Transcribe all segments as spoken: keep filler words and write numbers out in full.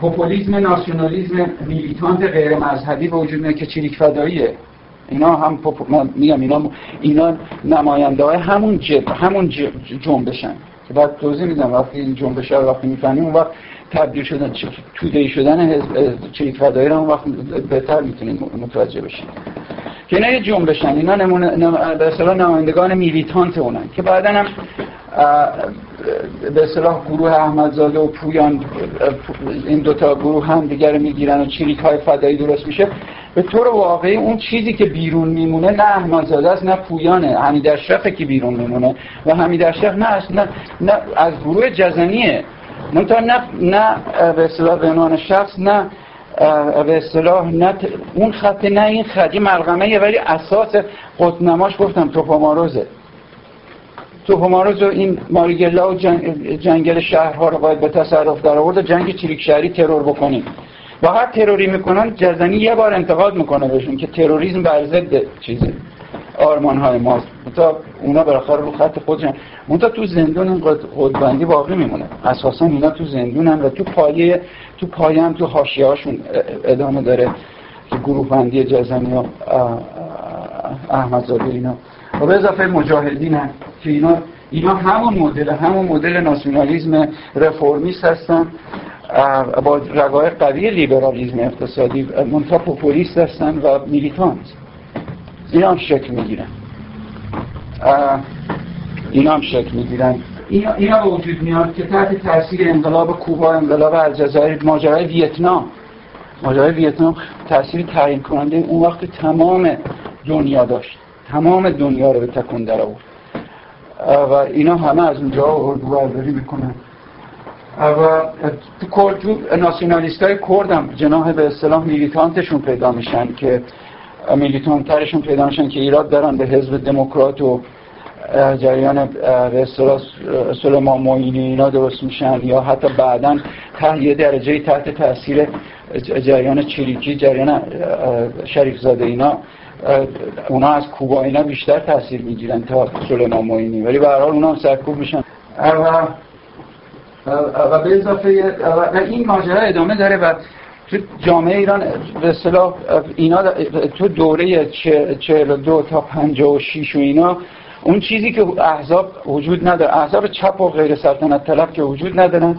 پوپولیسم، ناسیونالیسم میلیتانت غیر مذهبی به وجود میاد که چریک فداییه. اینا هم پوپ... من میگم اینا اینا نماینده های همون جب همون جنبشن که بعد توضیح میدم. وقتی این جنبش رو وقتی میفهمیم اون وقت تبدیل شدن توده‌ای شدن حزب چریک فدایی رو اون وقت بهتر میتونیم متوجه بشیم که اینا یه جنبشن. اینا نمونه نم... به اصطلاح نمایندگان میلیتانت اونن که بعداً هم به اصطلاح گروه احمدزاده و پویان این دوتا گروه هم دیگر میگیرن و چریک های فدایی درست میشه. به طور واقعی اون چیزی که بیرون میمونه نه احمدزاده است نه پویانه، حمیداشرفه که بیرون میمونه و حمیداشرف نه نه نه از گروه جزنیه، منتها نه نه به اصطلاح به عنوان شخص، نه به اصطلاح نه اون خط نه این خط ملغمه، ولی اساس قطب‌نماش گفتم توپاماروزه. توپاماروز و این ماریگلا و جنگ جنگل شهرها رو باید به تصرف در آورد و جنگ چریک شهری ترور بکنیم. با هر تروری میکنن جزنی یه بار انتقاد میکنه بهشون که تروریسم بر ضد چیزه آرمان‌های ماست. تا اونا بالاخره رو خط خودشون منتها تو زندون این قطب‌بندی باقی میمونه. اساسا اینا تو زندونن و تو پایه تو پایه هم تو حاشیه‌هاشون ادامه داره که گروه بندی جزنی و احمدزاده اینا و به اضافه مجاهدین هم که اینا اینا همون مدل همون مدل ناسیونالیسم رفرمیست هستن با رگای قوی لیبرالیسم اقتصادی، منتها پوپولیست هستن و میلیتانت. اینا هم شکل میگیرن اینا هم شکل میگیرن اینا, اینا به وجود میاد که تحت تاثیر انقلاب کوبا، انقلاب الجزایر، ماجرای ویتنام ماجرای ویتنام تأثیر تعیین کننده اون وقت تمام دنیا داشت، تمام دنیا رو به تکون در آورد و اینا همه از اونجا اردوبرداری میکنن و تو کرد ناسیونالیست های کرد هم جناح به اصطلاح میلیتانتشون پیدا میشن که میلیتانترشون پیدا میشن که ایراد دارن به حزب دموکرات و جریان به اصطلاح سلیمان معینی اینا درست میشن یا حتی بعداً تا یه درجه تحت تاثیر جریان چریکی، جریان شریف زاده اینا اونا از کوبا اینا بیشتر تاثیر میگیرن تا سلیمان معینی، ولی به هر حال اونا هم سرکوب میشن و و به اضافه و این ماجرا ادامه داره و تو جامعه ایران به اصطلاح اینا تو دوره چهل و دو تا پنجاه و شش و اینا اون چیزی که احزاب وجود نداره، احزاب چپ و غیر سلطنت طلب که وجود ندارن،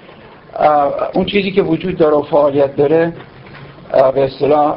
اون چیزی که وجود داره و فعالیت داره به اصطلاح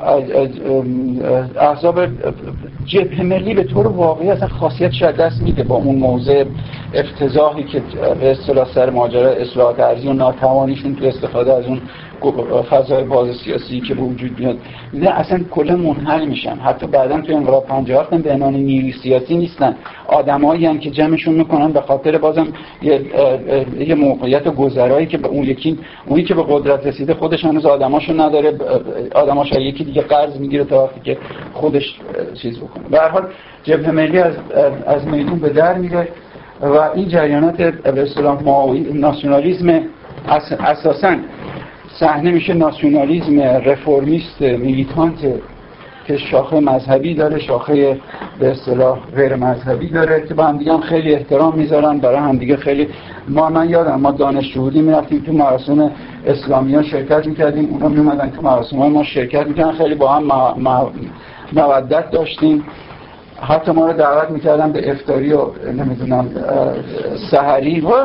احزاب جبهه ملی به طور واقعی اصلا خاصیتش از دست میده با اون موضع افتضاحی که به اصطلاح سر ماجرا اصلاحات ارضی و ناتوانیشون تو استفاده از اون فضای باز سیاسی که به وجود میاد نه اصلا کلا منحل میشن. حتی بعداً تو انقلاب پنجاه و هفت هم به عنوان نیروی سیاسی نیستن، آدمایی ان که جمعشون میکنن به خاطر بازم یه, یه موقعیت گذرایی که به اون یکی اونی که به قدرت رسیده خودش هنوز آدماشو نداره، آدماش یکی دیگه قرض میگیره تا وقتی که خودش چیز بکنه. به هر حال جبهه ملی از از میدون به در میره و این جریانات به اصطلاح ناسیونالیسم اساساً صحنه میشه ناسیونالیسم رفرمیست میلیتانت که شاخه مذهبی داره، شاخه به اصطلاح غیر مذهبی داره که با هم دیگه هم خیلی احترام میذارن برای هم دیگه. خیلی ما من یادم ما دانشجو بودیم میرفتیم تو مراسم اسلامیان شرکت میکردیم، اونا میومدن تو مراسم‌های ما شرکت میکردن، خیلی با هم مودت داشتیم. حتی ما رو دعوت میکردن به افطاری و نمیدونم سحری و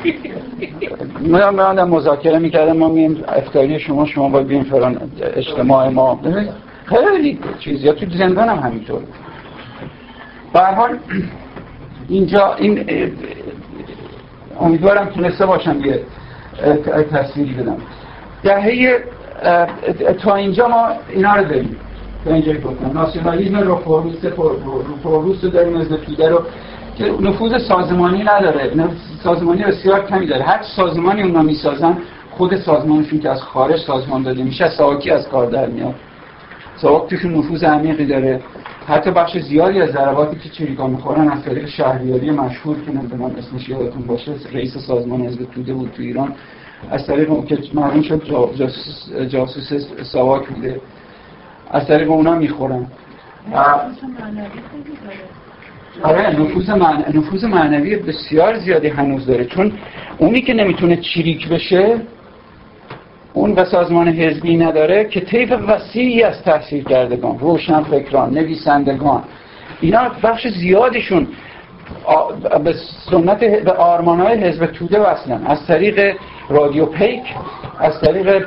ما هم مذاکره میکردن، ما میگیم افطاری شما شما باید بیم فلان اجتماع ما، خیلی چیز. یا تو زندان هم همینطور. به هر حال اینجا این امیدوارم تونسته باشم یه تصویری بدم. دهه تا اینجا ما اینا رو داریم، تا اینجا گفتم ناسیونالیسم رو فروست فروست داریم از توده رو که نفوذ سازمانی نداره، سازمانی بسیار کمی داره. هر سازمانی اونا میسازن خود سازمانشون که از خارج سازمان داده میشه ساواکی از کار در میاد. ساواک توشون نفوذ عمیقی داره. حتی بخش زیادی از ضرباتی که چریکا میخورن از طریق شهریاری مشهور که نمیدونم اسمش یادتون باشه، رئیس سازمان حزب توده بود تو ایران، از طریق اون که معلوم شد جاسوس جاسوس ساواک بوده، از طریق اونا میخورن. آره نفوذ معنوی نفوذ معنوی بسیار زیادی هنوز داره، چون اونی که نمیتونه چریک بشه اون و سازمان حزبی نداره که طیف وسیعی از تحصیل کردگان، روشن فکران، نویسندگان، اینا بخش زیادشون به سنت به آرمان‌های حزب توده وصلن، از طریق رادیو پیک، از طریق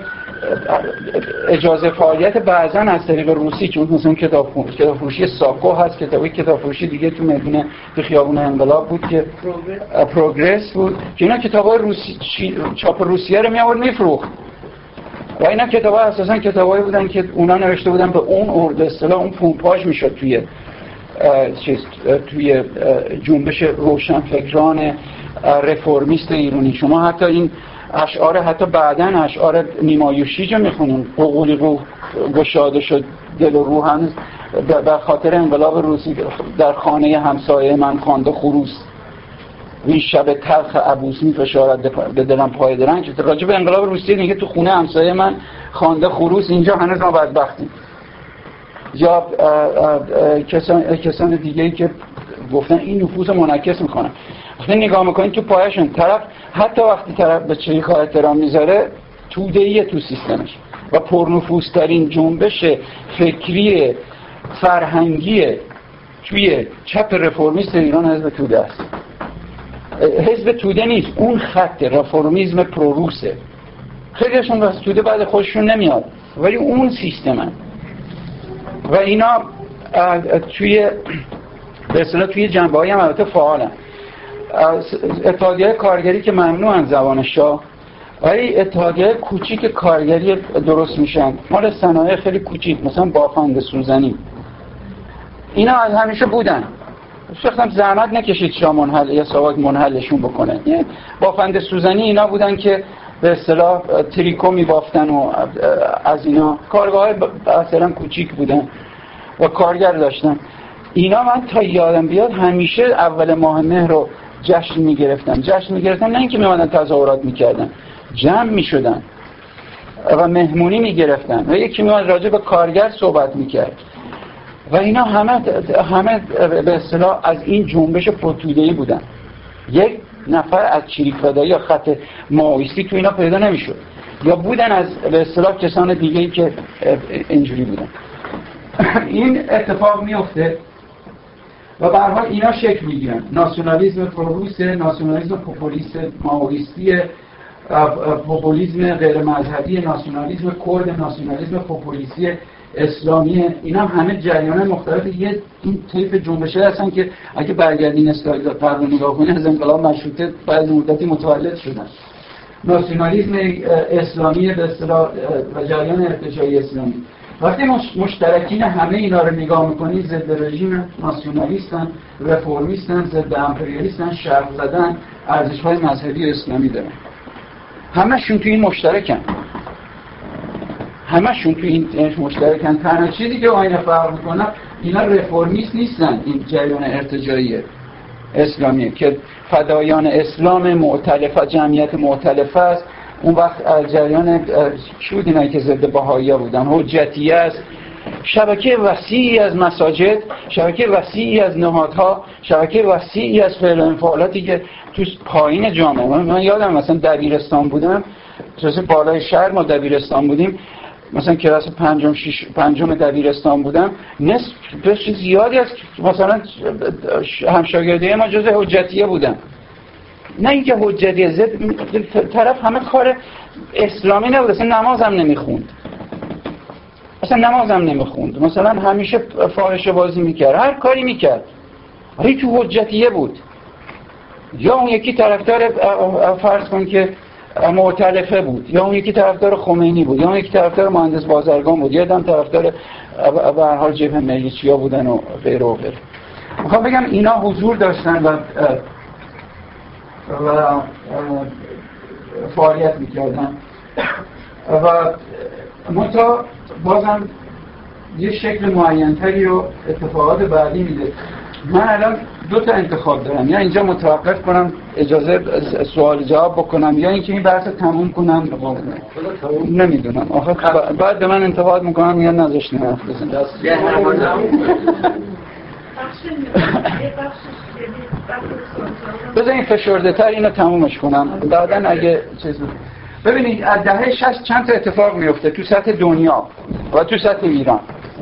اجازه فعالیت، بعضا از طریق روسی، چون مثلا کتاب کتاب فروشی ساکو هست، کتابی کتاب فروشی دیگه تو میدون تو خیابون انقلاب بود که پروگرس بود که اینا کتابای روسی چاپ روسیه رو میآورد میفروخت و اینا کتابا اساسا کتابایی بودن که اونا نوشته بودن به اون ارد اصطلاح اون پومپاژ میشد توی چیز توی جنبش روشنفکران رفرمیست ایرانی. شما حتی این اشعار حتی بعداً اشعار نیمایوشیج میخونیم، قوقولی روح گشاده شد دل و روح هنوز در خاطر انقلاب روسی در خانه همسایه من خوانده خروس این شب تلخ عبوس میفشارد به دلم پای درنگ. راجع به انقلاب روسی میگه تو خونه همسایه من خوانده خروس، اینجا هنوز ما بدبختیم. یا کسان کسان دیگه‌ای که گفتن این نفوذ منعکس میکنن. وقتی نگاه میکنید تو پایشون طرف حتی وقتی طرف به چریخ ها احترام میذاره توده‌ایه تو سیستمش و پرنفوذترین جنبش فکری فرهنگی توی چپ رفرمیست ایران حزب توده است. حزب توده نیست، اون خط رفرمیسم پروروسه. خیلیشون واسه توده بعد خودشون نمیاد ولی اون سیستمن و اینا توی به اصطلاح توی جنبه‌های هم البته فعالن. اتحادیه کارگری که ممنوعن زبان شاه، ولی اتحادیه کوچیک کارگری درست میشن مال صنایع خیلی کوچیک، مثلا بافند سوزنی، اینا از همیشه بودن. شخصا زحمت نکشید شاه منحل یا ساواک منحلشون بکنه. بافند سوزنی اینا بودن که به اصطلاح تریکو میبافتن و از اینا کارگاه‌های مثلا کوچیک بودن و کارگر داشتن. اینا من تا یادم بیاد همیشه اول ماه مهر رو جشن میگرفتن. جشن میگرفتن نه اینکه میمدن تظاهرات میکردن، جمع میشدن و مهمونی میگرفتن و یکی میاد راجع به کارگر صحبت میکرد و اینا همه همه به اصطلاح از این جنبش پرتوده‌ای بودن. یک نفر از چریک فدایی یا خط ماویستی تو اینا پیدا نمیشد، یا بودن از به اصطلاح کسان دیگه‌ای که اینجوری بودن. این اتفاق میفته و به هر حال اینا شکل میگیرن. ناسیونالیسم پروروس، ناسیونالیسم پوپولیست ماویستی، پوپولیسم غیر مذهبی، ناسیونالیسم کرد، ناسیونالیسم پوپولیستی اسلامی، اینا همه جریان‌های مختلف یه این طیف جنبشی هستن که اگه برگردین اسلامی رو نگاه کنید از انقلاب مشروطه بعد مدتی متولد شدن. ناسیونالیسم اسلامی به اصطلاح و جریان ارتجاعی اسلامی. وقتی مشترکین همه اینا رو نگاه میکنید ضد رژیم، ناسیونالیستن، رفرمیستن، ضد امپریالیستن، شرق زدن، ارزش‌های مذهبی اسلامی دارن. همشون تو این مشترکن. همشون تو این مشترکن. تنها چیزی که آینه فرق میکنه اینا رفرمیست نیستن. این جریان ارتجاعی اسلامیه که فدایان اسلام معتلفه، جمعیت معتلفه است. اون وقت از جریان چی بود اینایی که ضد بهائی‌ها بودن؟ حجتیه است. شبکه وسیعی از مساجد، شبکه وسیعی از نهادها، شبکه وسیعی از فعل و انفعالاتی که تو پایین جامعه. من یادم مثلا دبیرستان بودم، تو بالای شهر ما دبیرستان بودیم، مثلا کلاس پنجم شش پنجم دبیرستان بودم، نصف بخش زیادی از مثلا همشاگردای ما جزء حجتیه بودن. نه اینکه حجتیه زد طرف همه کار اسلامی نبود، اصلا نمازم نمیخوند، اصلا نمازم نمیخوند، مثلا همیشه فاحشه بازی میکرد، هر کاری میکرد، ولی تو حجتیه بود. یا اون یکی طرفدار فرض کن که معتلفه بود، یا اون یکی طرفدار خمینی بود، یا اون یکی طرفدار مهندس بازرگان بود، یا هم طرفدار به هر حال جبهه ملیچیا بودن و غیره و غیره. میخوام بگم اینا حضور داشتن و و فعالیت میکردن و منتها بازم یه شکل معین‌تری رو اتفاقات بعدی میده. من الان دو تا انتخاب دارم، یا اینجا متوقف کنم اجازه سوال جواب بکنم، یا اینکه این بحث رو تموم کنم. نمیدونم آخه بعد به من انتقاد میکنم یا نذاشتین حرف بزنم. بذار این فشرده تر اینو تمومش کنم، بعدن اگه چیز بود. ببینید از دهه شصت چند تا اتفاق میفته تو سطح دنیا و تو سطح ایران.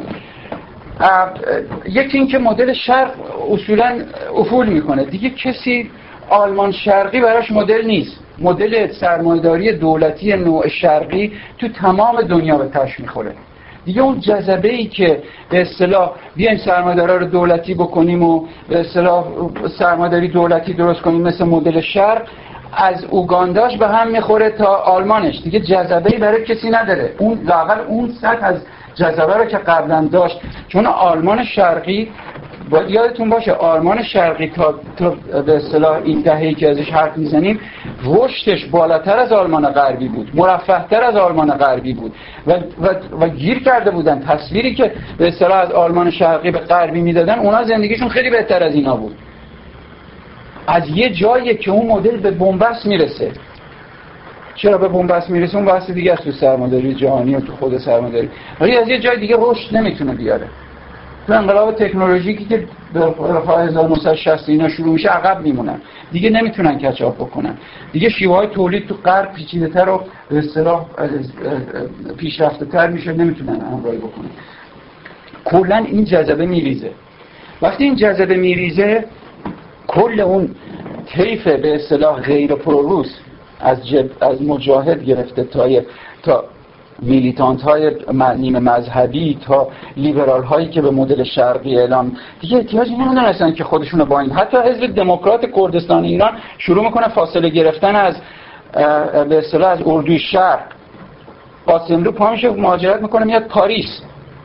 یکی این که مدل شرق اصولا افول میکنه دیگه، کسی آلمان شرقی براش مدل نیست. مدل سرمایه‌داری دولتی نوع شرقی تو تمام دنیا به تش میخوره دیگه. اون جذبه‌ای که به اصطلاح بیایم سرمایه‌دارا رو دولتی بکنیم و به اصطلاح سرمایه‌داری دولتی درست کنیم مثل مدل شرق، از اوگانداش به هم میخوره تا آلمانش، دیگه جذبه‌ای برای کسی نداره. اون لااقل اون سطح از جذبه رو که قبلا داشت، چون آلمان شرقی باید یادتون باشه آلمان شرقی تا, تا به اصطلاح این دهه‌ای که ازش حرف میزنیم رشدش بالاتر از آلمان غربی بود، مرفه‌تر از آلمان غربی بود و, و, و گیر کرده بودن. تصویری که به اصطلاح از آلمان شرقی به غربی میدادن، اونا زندگیشون خیلی بهتر از اینا بود. از یه جایی که اون مدل به بنبست میرسه. چرا به بنبست میرسه؟ اون بحث دیگه است تو سرمایه‌داری جهانی و تو خود سرمایه‌داری، ولی از یه جای دیگه رشد نمیتونه بیاره. تو انقلاب تکنولوژیکی که به هزار و نهصد و شصت اینا شروع میشه عقب میمونن دیگه، نمیتونن کچاپ بکنن دیگه. شیوه‌های تولید تو غرب پیچیده‌تر و به اصطلاح پیشرفته‌تر میشه، نمیتونن همراهی بکنن. کلا این جذبه میریزه. وقتی این جذبه میریزه، کل اون طیف به اصطلاح غیر پروروس از جب از مجاهد گرفته تا تا میلیتانت های نیمه مذهبی تا لیبرال هایی که به مدل شرقی اعلام، دیگه احتیاجی نمیدونستن که خودشونو با این، حتی حزب دموکرات کردستان ایران شروع میکنه فاصله گرفتن از به اصطلاح از اردوی شرق. قاسملو پا میشه مهاجرت میکنه میاد پاریس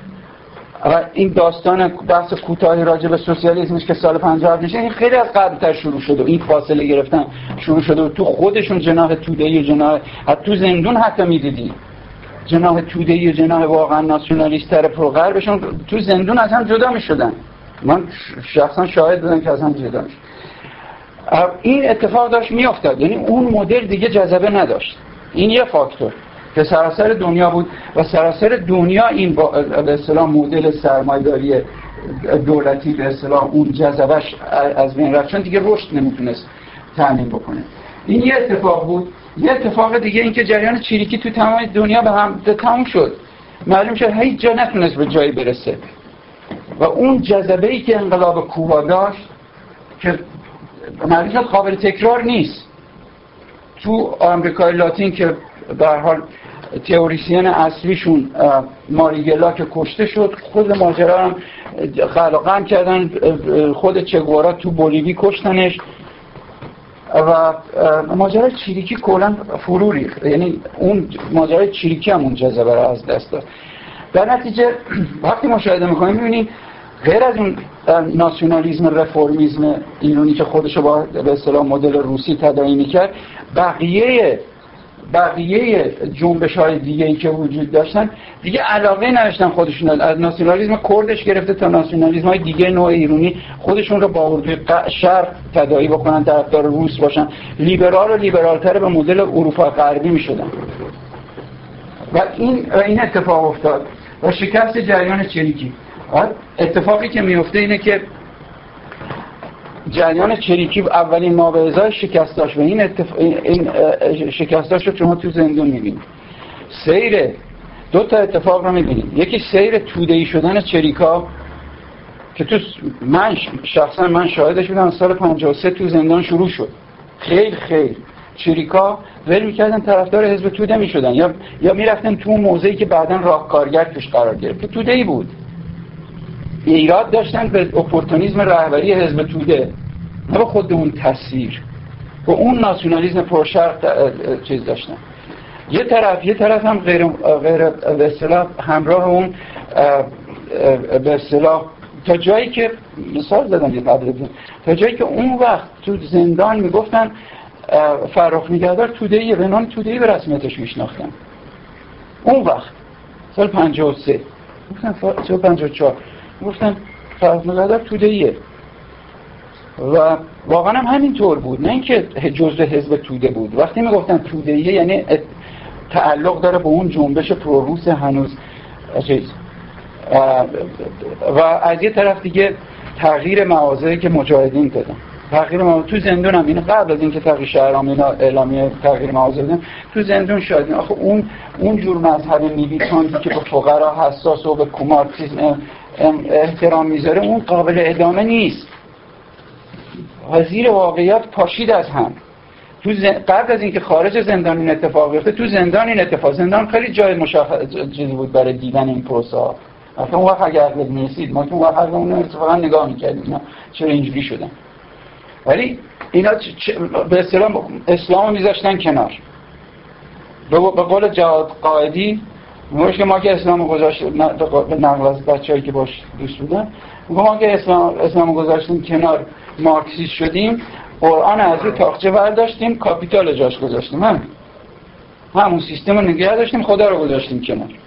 و این داستان بحث کوتاهی راجع به سوسیالیسمش که سال پنجاه و هفت میشه، این خیلی از قبل‌تر شروع شده و این فاصله گرفتن شروع شده و تو خودشون جناح توده‌ای و جناح تو زندون حتی میدیدی جناح توده‌ای و جناح واقعا ناسیونالیست تر پروغربشون تو زندون از هم جدا میشدن. من شخصا شاهد بودم که از هم جدا میشدن. این اتفاق داشت میافتاد، یعنی اون مدل دیگه جذبه نداشت. این یه فاکتور که سراسر دنیا بود و سراسر دنیا این به اصطلاح مدل سرمایه‌داری دولتی به اصطلاح اون جذبهش از بین رفت، چون دیگه رشد نمیتونست تامین بکنه. این یه اتفاق بود. یه اتفاق دیگه این که جریان چریکی تو تمام دنیا به هم تموم شد. معلوم شد هیچ جا نتونست به جایی برسه و اون جذبه‌ای که انقلاب کوبا داشت که معلوم شد قابل تکرار نیست. تو آمریکای لاتین که به هر حال تئوریسین اصلیشون ماریگلا که کشته شد، خود ماجرا هم خلقم کردن، خود چگوارا تو بولیوی کشتنش و ماجرای چریکی کلا فرو ریخت. یعنی اون ماجرای چریکی هم اون جذبه رو از دست داد. در نتیجه وقتی مشاهده می‌کنیم می‌بینیم غیر از اون ناسیونالیسم رفرمیسم ایرانی که خودشو با به اصطلاح مدل روسی تداعی می‌کرد، بقیه بقیه جنبش‌های دیگه‌ای که وجود داشتن دیگه علاقه نداشتن خودشون از ناسیونالیسم کردش گرفته تا ناسیونالیسم‌های دیگه نوع ایرانی خودشون رو با اردوی شرق تداعی بکنن، طرفدار روس باشن، لیبرال و لیبرال‌تر به مدل اروپا غربی می‌شدن. و این و این اتفاق افتاد و شکست جریان چریکی. اتفاقی که میفته اینه که جریان چریکی اولین مابعضای شکستاش و این, اتف... این شکستاش رو شما تو زندون میبینید. سیر دو تا اتفاق رو میبینید. یکی سیر توده‌ای شدن چریکا که تو من شخصا من شاهدش بودم، سال پنجاه و سه تو زندان شروع شد. خیلی خیلی چریکا ول میکردن طرفدار حزب توده میشدن یا یا میرفتن تو اون موضعی که بعداً راهکارگر توش قرار گرفت. تو توده‌ای بود. ایراد داشتن به اپورتونیسم رهبری حزب توده، نه به خود اون تصویر و اون ناسیونالیسم پرشرق چیز داشتن. یه طرف یه طرف هم غیر غیر به اصطلاح همراه اون به اصطلاح تا جایی که مثال زدم یه قدر تا جایی که اون وقت تو زندان میگفتن فرخ نگهدار توده‌ای، به نام توده‌ای به رسمیتش میشناختن. اون وقت سال پنجاه و سه گفتن سال پنجاه و چهار گفتن فرخ نگهدار توده‌ایه و واقعا هم همینطور بود، نه اینکه جزء حزب توده بود. وقتی میگفتن توده‌ایه یعنی تعلق داره به اون جنبش پروروس هنوز چیز و از یه طرف دیگه تغییر مواضعی که مجاهدین دادن. تغییر موضوع تو زندون هم، اینو قبل از اینکه تغییر شهرام اینا اعلامیه تغییر موضوع دادن تو زندون شاید آخه اون اون جور مذهب میلیتانتی که به فقرا حساس و به کومارتیسم احترام میذاره اون قابل ادامه نیست. وزیر واقعیات پاشید از هم. تو زن... قبل از اینکه خارج زندان این اتفاق بیفته تو زندان این اتفاق، زندان خیلی جای مشخص چیزی بود برای دیدن این پروسه ها. مثلا اون وقت اگر عقل نیستید ما که اون وقت اون اتفاقا نگاه می‌کردیم اینا چرا اینجوری شدن. ولی اینا چ... به اصطلاح اسلامو میذاشتن کنار. به قول جواد قائدی میگه که ما که اسلامو گذاشتیم به نقل از بچه‌ای که باش دوست بودن، میگه ما که اسلام اسلامو گذاشتیم کنار مارکسیست شدیم، قرآن از روی تاقچه برداشتیم کاپیتال جاش گذاشتیم، هم همون سیستم رو نگه داشتیم خدا رو گذاشتیم کنار.